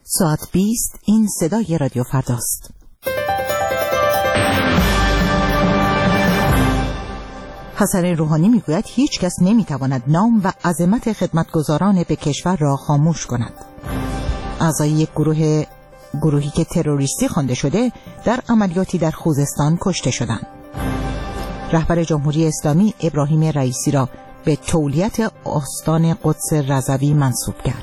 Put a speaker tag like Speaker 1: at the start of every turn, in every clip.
Speaker 1: ساعت 20 این صدای رادیو فرداست. حسن روحانی میگوید هیچ کس نمیتواند نام و عظمت خدمتگزاران به کشور را خاموش کند. اعضای یک گروهی که تروریستی خوانده شده در عملیاتی در خوزستان کشته شدند. رهبر جمهوری اسلامی ابراهیم رئیسی را به تولیت آستان قدس رضوی منصوب کرد.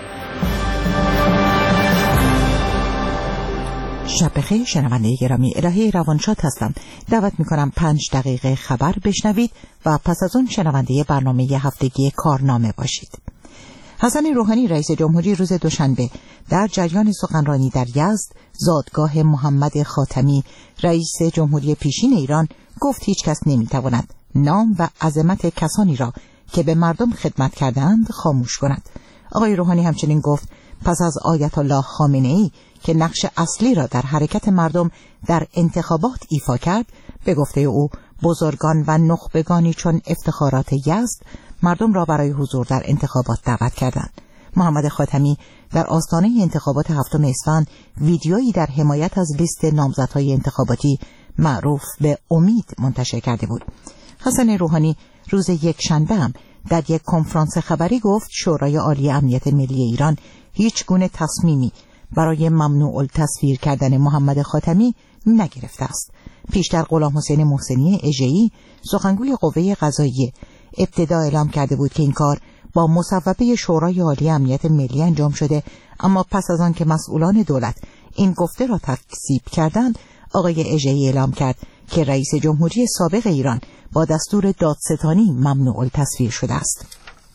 Speaker 1: شب بخیر شنونده گرامی، الهه روانشاد هستم. دعوت میکنم 5 دقیقه خبر بشنوید و پس از اون شنونده برنامه هفتگی کارنامه باشید. حسن روحانی رئیس جمهوری روز دوشنبه در جریان سخنرانی در یزد زادگاه محمد خاتمی رئیس جمهوری پیشین ایران گفت هیچ کس نمیتواند نام و عظمت کسانی را که به مردم خدمت کردند خاموش کند. آقای روحانی همچنین گفت پس از آیت الله خامنه‌ای که نقش اصلی را در حرکت مردم در انتخابات ایفا کرد، به گفته او بزرگان و نخبگانی چون افتخارات یزد مردم را برای حضور در انتخابات دعوت کردند. محمد خاتمی در آستانه انتخابات 7 اسفند ویدیویی در حمایت از لیست نامزدهای انتخاباتی معروف به امید منتشر کرده بود. حسن روحانی روز یکشنبه هم در یک کنفرانس خبری گفت شورای عالی امنیت ملی ایران هیچ گونه تصمیمی برای ممنوع التصویر کردن محمد خاتمی نگرفته است. پیشتر غلام حسین محسنی اژه‌ای سخنگوی قوه قضاییه ابتدا اعلام کرده بود که این کار با مصوبه شورای عالی امنیت ملی انجام شده، اما پس از آن که مسئولان دولت این گفته را تکذیب کردند، آقای اژه‌ای اعلام کرد که رئیس جمهوری سابق ایران با دستور دادستانی ممنوع التصویر شده است.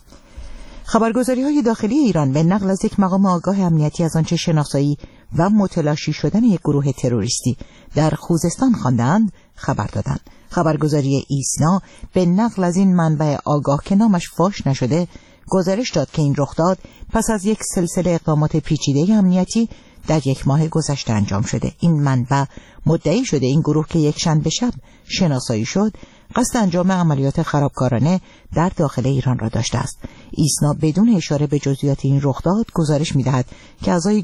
Speaker 1: خبرگزاری‌های داخلی ایران به نقل از یک مقام آگاه امنیتی از آنچه شناسایی و متلاشی شدن یک گروه تروریستی در خوزستان خواندند خبر دادند. خبرگزاری ایسنا به نقل از این منبع آگاه که نامش فاش نشده گزارش داد که این رخداد پس از یک سلسله اقدامات پیچیده امنیتی در 1 ماه گذشته انجام شده. این منبع مدعی شده این گروه که یکشنبه شب شناسایی شد قصد انجام عملیات خرابکارانه در داخل ایران را داشته است. ایسنا بدون اشاره به جزئیات این رخداد گزارش می‌دهد که اعضای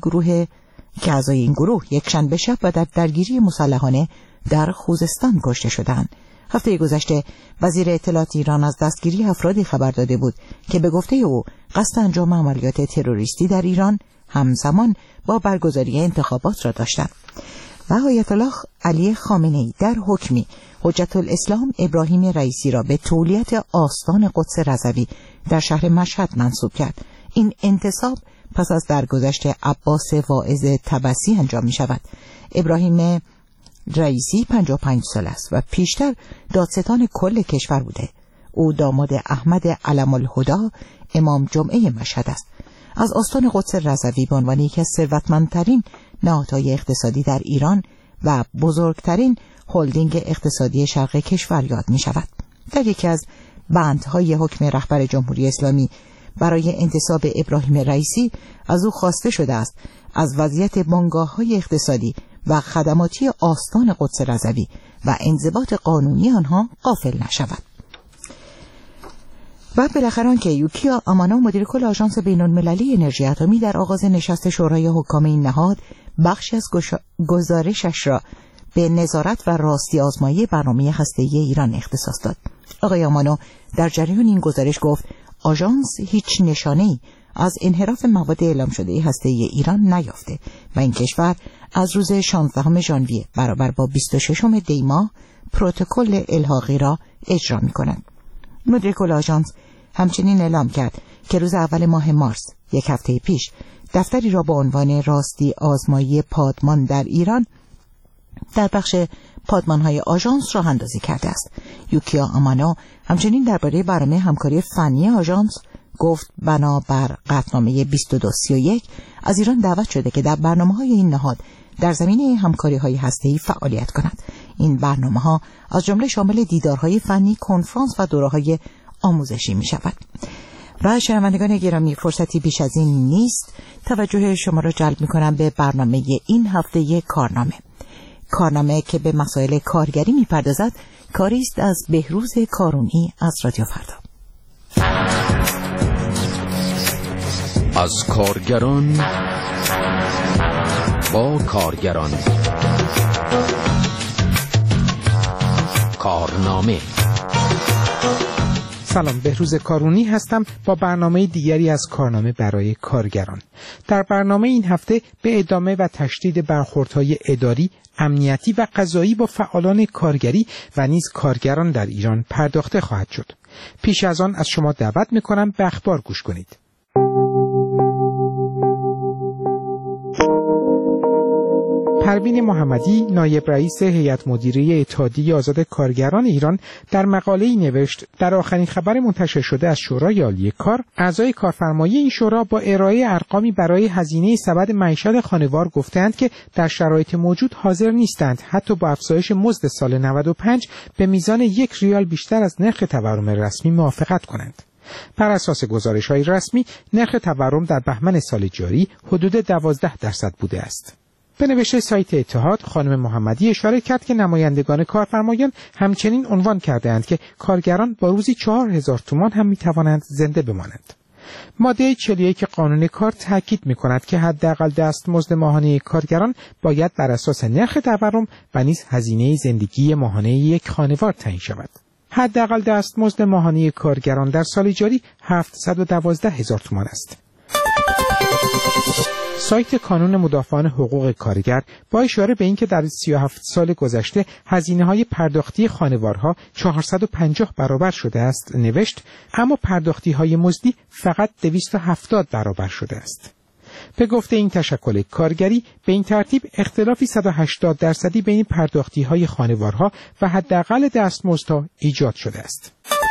Speaker 1: این گروه یکشنبه شب و در درگیری مسلحانه در خوزستان کشته شدند. هفته گذشته وزیر اطلاعات ایران از دستگیری افرادی خبر داده بود که به گفته او قصد انجام عملیات تروریستی در ایران همزمان با برگزاری انتخابات را داشتند. و آیت الله علی خامنه‌ای در حکمی حجت الاسلام ابراهیم رئیسی را به تولیت آستان قدس رضوی در شهر مشهد منصوب کرد. این انتصاب پس از درگذشت عباس واعظ طبسی انجام می شود. ابراهیم رئیسی 55 سال است و پیشتر دادستان کل کشور بوده. او داماد احمد علم الهدی امام جمعه مشهد است. از آستان قدس رضوی به عنوان یکی از ثروتمندترین نهادهای اقتصادی در ایران و بزرگترین هلدینگ اقتصادی شرق کشور یاد می شود. در یکی از بندهای حکم رهبر جمهوری اسلامی برای انتصاب ابراهیم رئیسی از او خواسته شده است از وضعیت بنگاه‌های اقتصادی و خدماتی آستان قدس رضوی و انضباط قانونی آنها غافل نشود. و بالاخره آنکه یوکیا آمانو مدیر کل آژانس بین‌المللی انرژی اتمی در آغاز نشست شورای حکام این نهاد بخشی از گزارشش را به نظارت و راستی آزمایی برنامه هسته‌ای ایران اختصاص داد. آقای آمانو در جریان این گزارش گفت آژانس هیچ نشانه‌ای از انحراف مواد اعلام شده هسته‌ای ایران نیافته و این کشور از روز 16 ژانویه برابر با 26 دی ماه پروتکل الحاقی را اجرا می‌کند. مدیر کل آژانس همچنین اعلام کرد که روز اول ماه مارس 1 هفته پیش دفتری را با عنوان راستی آزمایی پادمان در ایران در بخش پادمان‌های آژانس راه اندازی کرده است. یوکیا آمانو همچنین درباره برنامه همکاری فنی آژانس گفت بنابر قطعنامه 2231 از ایران دعوت شده که در برنامه‌های این نهاد در زمینه همکاری‌های هسته‌ای فعالیت کند. این برنامه‌ها از جمله شامل دیدارهای فنی، کنفرانس و دوره‌های آموزشی می‌شود. و شنوندگان گرامی، فرصتی بیش از این نیست. توجه شما را جلب می‌کنم به برنامه این هفته کارنامه که به مسائل کارگری می‌پردازد. کاری است از بهروز کارونی از رادیو فردا.
Speaker 2: از کارگران با کارگران. کارنامه.
Speaker 3: سلام، بهروز کارونی هستم با برنامه دیگری از کارنامه برای کارگران. در برنامه این هفته به ادامه و تشدید برخوردهای اداری، امنیتی و قضایی با فعالان کارگری و نیز کارگران در ایران پرداخته خواهد شد. پیش از آن از شما دعوت می‌کنم به اخبار گوش کنید. پروین محمدی، نایب رئیس هیئت مدیره اتحادیه آزاد کارگران ایران، در مقاله‌ای نوشت در آخرین خبر منتشر شده از شورای عالی کار، اعضای کارفرمایی این شورا با ارائه ارقامی برای هزینه سبد معیشت خانوار گفتند که در شرایط موجود حاضر نیستند حتی با افزایش مزد سال 95 به میزان 1 ریال بیشتر از نرخ تورم رسمی موافقت کنند. بر اساس گزارش‌های رسمی، نرخ تورم در بهمن سال جاری حدود 12% بوده است. به نوشته سایت اتحاد، خانم محمدی اشاره کرد که نمایندگان کارفرمایان همچنین عنوان کرده‌اند که کارگران با روزی 4000 تومان هم می‌توانند زنده بمانند. ماده 41 قانون کار تاکید می‌کند که حداقل دستمزد ماهانه کارگران باید بر اساس نرخ تورم و نیز هزینه زندگی ماهانه یک خانوار تعیین شود. حداقل دستمزد ماهانه کارگران در سال جاری 712,000 تومان است. سایت کانون مدافعان حقوق کارگر با اشاره به اینکه در 37 سال گذشته هزینه‌های پرداختی خانوارها 450 برابر شده است نوشت، اما پرداختی‌های مزدی فقط 270 برابر شده است. به گفته این تشکل کارگری، به این ترتیب اختلافی 180% بین پرداختی‌های خانوارها و حداقل دستمزدها ایجاد شده است.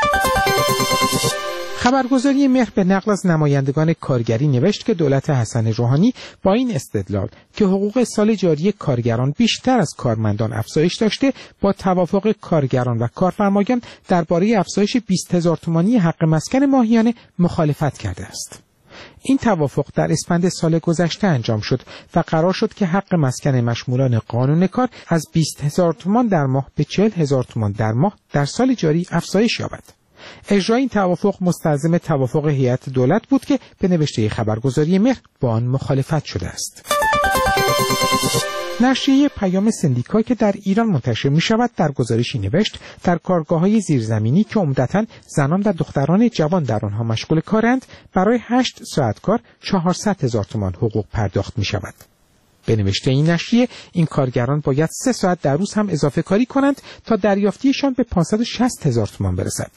Speaker 3: خبرگزاری مهر به نقل از نمایندگان کارگری نوشت که دولت حسن روحانی با این استدلال که حقوق سال جاری کارگران بیشتر از کارمندان افزایش داشته، با توافق کارگران و کارفرمایان درباره افزایش 20,000 تومانی حق مسکن ماهیانه مخالفت کرده است. این توافق در اسفند سال گذشته انجام شد و قرار شد که حق مسکن مشمولان قانون کار از 20,000 تومان در ماه به 40,000 تومان در ماه در سال جاری افزایش یابد. اجرای این توافق مستلزم توافق هیئت دولت بود که به نوشته خبرگزاری مهر با آن مخالفت شده است. نشریه پیام سندیکا که در ایران منتشر می شود در گزارشی نوشت در کارگاه‌های زیرزمینی که عمدتاً زنان و دختران جوان در آنها مشغول کارند، برای 8 ساعت کار 400,000 تومان حقوق پرداخت می شود. به نوشته این نشریه، این کارگران باید 3 ساعت در روز هم اضافه کاری کنند تا دریافتیشان به 560,000 تومان برسد.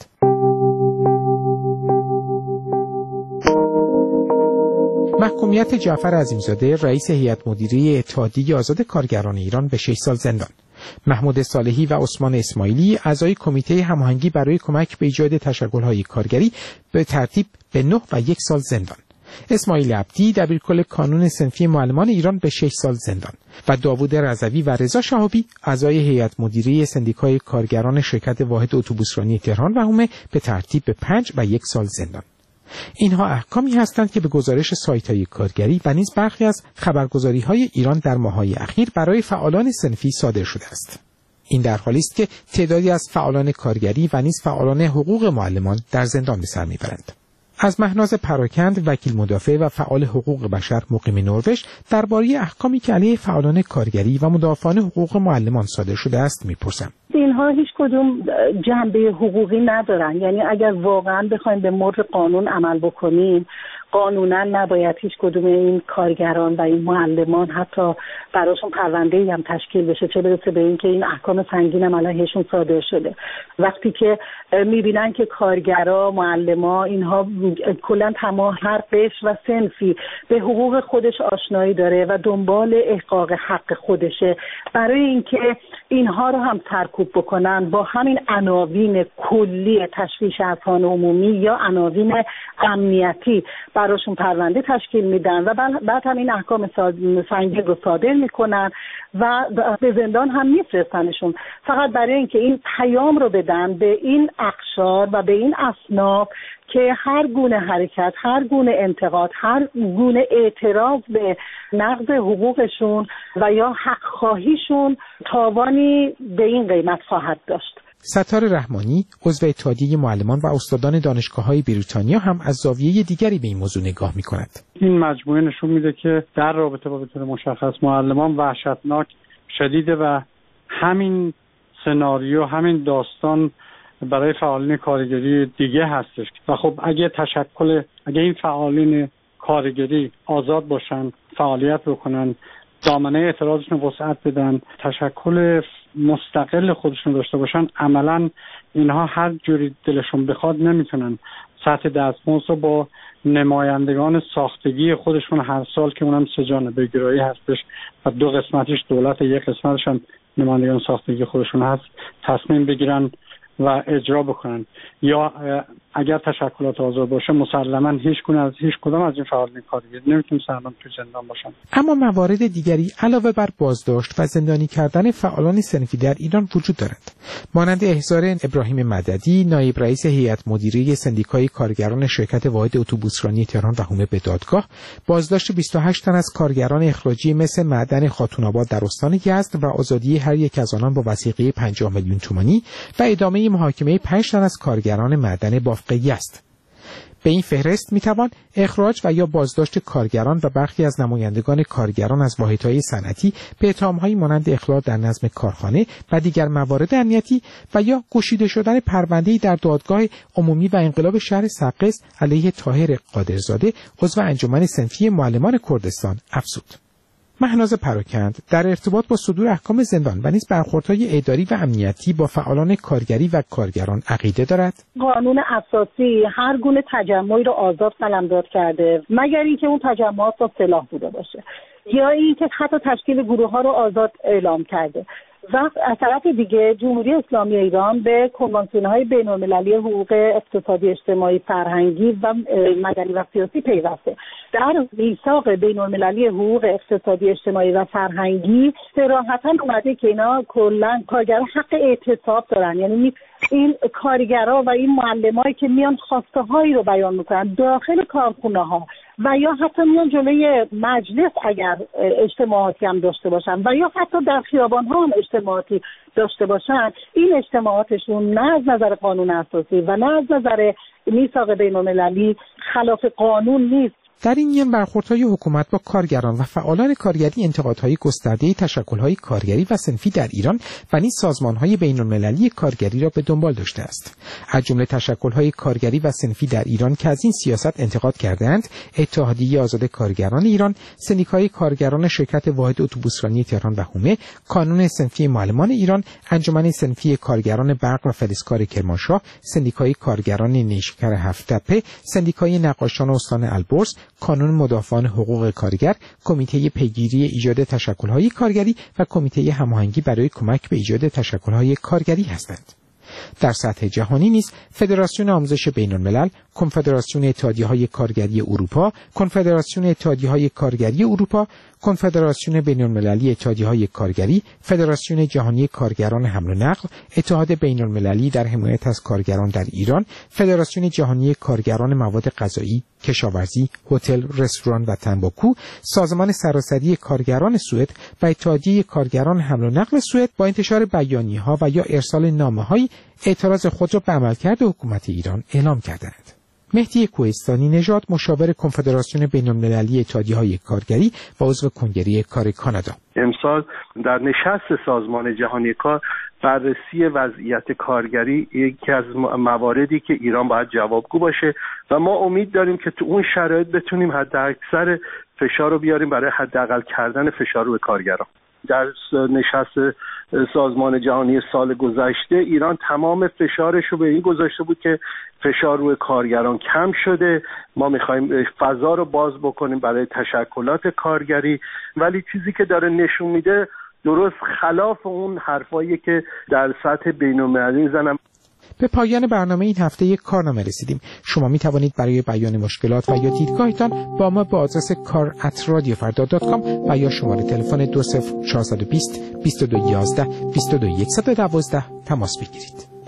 Speaker 3: محکومیت جعفر عظیمزاده، رئیس هیئت مدیره اتحادیه آزاد کارگران ایران، به 6 سال زندان. محمود صالحی و عثمان اسماعیلی، اعضای کمیته هماهنگی برای کمک به ایجاد تشکل‌های کارگری، به ترتیب به 9 و 1 سال زندان. اسماعیل عبدی، دبیرکل کانون صنفی معلمان ایران، به 6 سال زندان و داوود رضوی و رضا شهابی، اعضای هیئت مدیره سندیکای کارگران شرکت واحد اتوبوسرانی تهران و حومه، به ترتیب به 5 و 1 سال زندان. اینها احکامی هستند که به گزارش سایت‌های کارگری و نیز برخی از خبرگزاری‌های ایران در ماه‌های اخیر برای فعالان صنفی صادر شده است. این در حالی است که تعدادی از فعالان کارگری و نیز فعالان حقوق معلمان در زندان به سر می‌برند. از مهناز پراکند، وکیل مدافع و فعال حقوق بشر مقیم نروژ، درباره احکامی که علیه فعالان کارگری و مدافعان حقوق معلمان صادر شده است می‌پرسم.
Speaker 4: اینها هیچ کدوم جنبه حقوقی ندارن، یعنی اگر واقعا بخوایم به مر قانون عمل بکنیم، قانونا نباید هیچ کدوم این کارگران و این معلمان حتی براشون پرونده‌ای هم تشکیل بشه، چه برسه به این که این احکام سنگین هم علیهشون صادر شده. وقتی که میبینن که کارگرا، معلما، اینها کلا تمام هر قشر و صنفی به حقوق خودش آشنایی داره و دنبال احقاق حق خودشه، برای اینکه اینها رو هم سرکوب بکنن با همین عناوین کلی تشویش اذهان عمومی یا عناوین امنیتی براشون پرونده تشکیل میدن و بعد هم این احکام سنگین رو صادر میکنن و به زندان هم میفرستنشون، فقط برای اینکه این پیام رو بدن به این اقشار و به این اصناف که هر گونه حرکت، هر گونه انتقاد، هر گونه اعتراض به نقض حقوقشون و یا حق خواهیشون تاوانی به این قیمت خواهد داشت.
Speaker 3: ستار رحمانی، عضو اتحادیه معلمان و استادان دانشگاه‌های بریتانیا هم از زاویه دیگری به این موضوع نگاه می‌کند.
Speaker 2: این مجموعه نشون میده که در رابطه با به طور مشخص معلمان وحشتناک شدیده و همین سناریو، همین داستان برای فعالین کارگری دیگه هستش و خب اگه این فعالین کارگری آزاد باشن، فعالیت بکنن، دامنه اعتراضشون وسعت بدن، تشکل مستقل خودشون داشته باشن، عملا اینها هر جوری دلشون بخواد نمیتونن سطح دستمزد رو با نمایندگان ساختگی خودشون هر سال که اونم 3 جانبه گرایی هستش و 2 قسمتش دولت، 1 قسمتش هم نمایندگان ساختگی خودشون هست، تصمیم بگیرن و اجرا بکنن. یا اگر تشکلات آزاد باشه مسلما هیچ کدام از این فعالین کارگری نمیتونه سرمان تو زندان باشن.
Speaker 3: اما موارد دیگری علاوه بر بازداشت و زندانی کردن فعالان صنفی در ایران وجود دارد، مانند احضار ابراهیم مددی، نایب رئیس هیئت مدیره سندیکای کارگران شرکت واحد اتوبوسرانی تهران و حومه به دادگاه، بازداشت 28 تن از کارگران اخراجی مثل معدن خاتون‌آباد در استان یزد و آزادی هر یک از آنان با وثیقه 50 میلیون تومانی و ادامه محاکمه 5 تن از کارگران معدن بافق یزد. به این فهرست میتوان اخراج و یا بازداشت کارگران و برخی از نمایندگان کارگران از واحدهای صنعتی به اتهام‌هایی مانند اخلال در نظم کارخانه و دیگر موارد امنیتی و یا گشوده شدن پرونده‌ای در دادگاه عمومی و انقلاب شهر سقز علیه طاهر قادرزاده عضو انجمن صنفی معلمان کردستان افزود. مهناز پراکند در ارتباط با صدور احکام زندان و نیز برخوردهای اداری و امنیتی با فعالان کارگری و کارگران عقیده دارد.
Speaker 4: قانون اساسی هر گونه تجمعی رو آزاد قلمداد کرده مگر اینکه اون تجمعات با سلاح بوده باشه یا اینکه حتی تشکیل گروه‌ها رو آزاد اعلام کرده. و از طرف دیگه جمهوری اسلامی ایران به کنوانسیون‌های بین‌المللی حقوق اقتصادی، اجتماعی، فرهنگی و مدنی و سیاسی پیوسته. در میثاق بین‌المللی حقوق اقتصادی، اجتماعی و فرهنگی صراحتاً اومده که اینا کلاً کارگران حق اعتصاب دارن، یعنی این کارگرها و این معلمایی که میان خواسته هایی رو بیان میکنن داخل کارخونه ها و یا حتی میان جلوی مجلس اگر اجتماعاتی هم داشته باشن و یا حتی در خیابان ها هم اجتماعاتی داشته باشن، این اجتماعاتشون نه از نظر قانون اساسی و نه از نظر میثاق بین‌المللی خلاف قانون نیست.
Speaker 3: در این میان برخوردهای حکومت با کارگران و فعالان کارگری انتقادهای گسترده تشکل‌های کارگری و صنفی در ایران و نیز سازمان‌های بین‌المللی کارگری را به دنبال داشته است. از جمله تشکل‌های کارگری و صنفی در ایران که از این سیاست انتقاد کردند، اتحادیه آزاد کارگران ایران، سندیکای کارگران شرکت واحد اتوبوسرانی تهران و حومه، کانون صنفی معلمان ایران، انجمن صنفی کارگران برق و فلزکار کرمانشاه، سندیکای کارگران نیشکر هفت‌تپه، سندیکای نقاشان استان البرز، کانون مدافعان حقوق کارگر، کمیته پیگیری ایجاد تشکل‌های کارگری و کمیته هماهنگی برای کمک به ایجاد تشکل‌های کارگری هستند. در سطح جهانی نیز فدراسیون آموزش بین‌الملل، کنفدراسیون اتحادیه‌های کارگری اروپا، کنفدراسیون اتحادیه‌های کارگری اروپا، کنفدراسیون بین‌المللی اتحادیه‌های کارگری، فدراسیون جهانی کارگران حمل و نقل، اتحاد بین‌المللی در حمایت از کارگران در ایران، فدراسیون جهانی کارگران مواد غذایی، کشاورزی، هتل، رستوران و تنباکو، سازمان سراسری کارگران سوئد و اتحادیه کارگران حمل و نقل سوئد با انتشار بیانیه‌ها و یا ارسال نامه‌های اعتراض خود را به عملکرد حکومت ایران اعلام کردند. مهدی کوهستانی نژاد، مشاور کنفدراسیون بین‌المللی اتحادیه‌های کارگری و عضو کنگره کار کانادا:
Speaker 5: امسال در نشست سازمان جهانی کار بررسی وضعیت کارگری یکی از مواردی که ایران باید جوابگو باشه و ما امید داریم که تو اون شرایط بتونیم حداکثر فشار رو بیاریم برای حداقل کردن فشار روی کارگران. در نشست سازمان جهانی سال گذشته ایران تمام فشارش رو به این گذاشته بود که فشار روی کارگران کم شده، ما میخوایم فضا رو باز بکنیم برای تشکلات کارگری، ولی چیزی که داره نشون میده درست خلاف اون حرفایی که در سطح بین‌المللی میزنن.
Speaker 3: به پایان برنامه این هفته یک کارنامه رسیدیم. شما می توانید برای بیان مشکلات و یا دیدگاهتان با ما به آدرس kar@radiofarda.com و یا شماره تلفن 20420 2211 22112 تماس بگیرید.